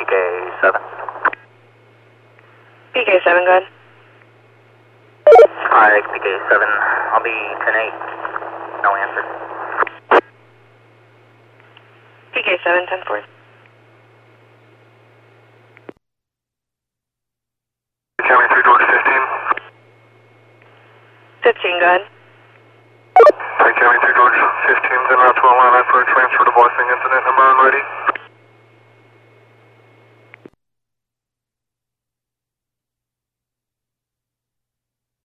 PK7. PK7, go ahead. Hi, PK7. I'll be 10-8. No answer. PK7, 10-4. County 3 George 15. 15, go ahead. County 3 George 15, then route to Atlanta for a transfer to Bossing incident number on ready.